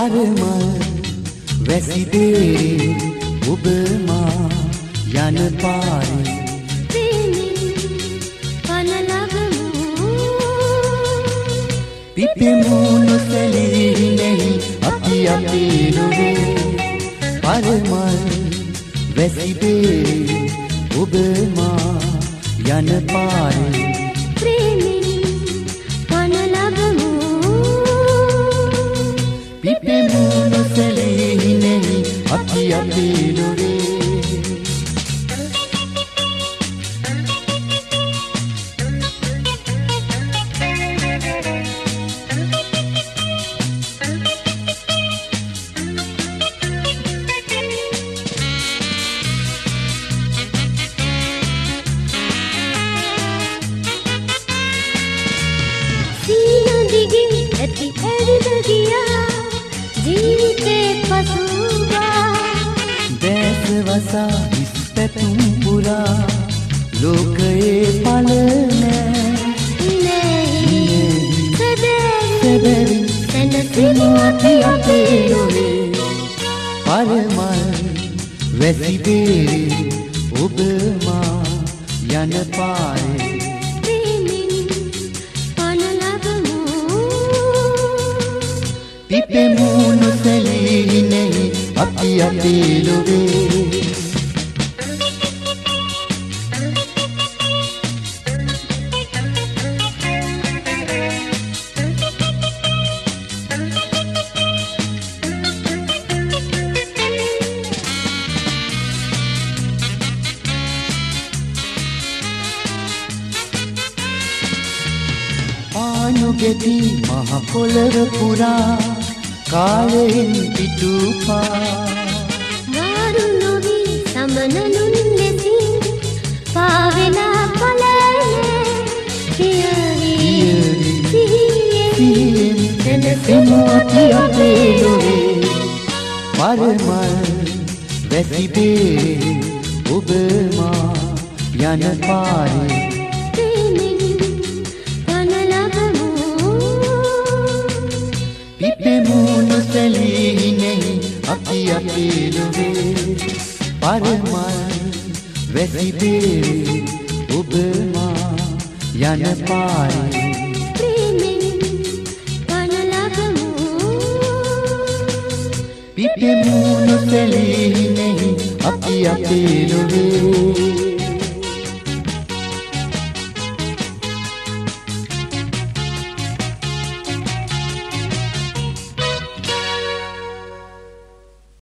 පරමල් වැසි බේරේ ඔබ මා යන පාරේ පිපෙමු නොසැලී නැහි අපි අපේ නොවේ පරමල් වැසි බේරේ ඔබ මා යන පාරේ පිපෙමු නොසැලී නැහි අපි අපේ නොවේ වසා හිස් පැතුම් පුරා ලෝකයේ පල නෑ සැබැවින් සැනසෙමු අපි අපේ නොවේ පරමල් වැසි බේරේ ඔබ මා යන පාරේ පිපෙමු නොසැලී නැහි අපි අපේ නොවේ ගෙති මහ පොළව පුරා කාලයෙන් පිටුපා මාරු නොවි සමනනුන් ලෙසින් පාවෙලා පලයේ සිහියෙන් සැනසෙමු අපි අපේ නොවේ පරමල් වැසි බේරේ ඔබ මා යන පාරේ පිපෙමු නොසැලී නැහි අපි අපේ නොවේ පරමල් වැසි බේරේ ඔබ මා යන පාරේ පිපෙමු නොසැලී නැහි අපි අපේ නොවේ